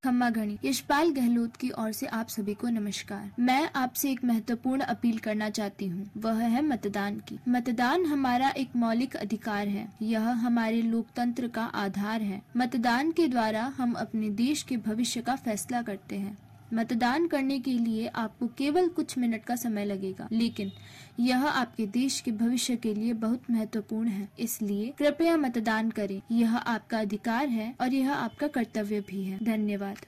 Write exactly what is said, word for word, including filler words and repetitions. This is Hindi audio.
खम्मा घड़ी। यशपाल गहलोत की ओर से आप सभी को नमस्कार। मैं आपसे एक महत्वपूर्ण अपील करना चाहती हूँ, वह है मतदान की। मतदान हमारा एक मौलिक अधिकार है। यह हमारे लोकतंत्र का आधार है। मतदान के द्वारा हम अपने देश के भविष्य का फैसला करते हैं। मतदान करने के लिए आपको केवल कुछ मिनट का समय लगेगा, लेकिन यह आपके देश के भविष्य के लिए बहुत महत्वपूर्ण है। इसलिए कृपया मतदान करें। यह आपका अधिकार है और यह आपका कर्तव्य भी है। धन्यवाद।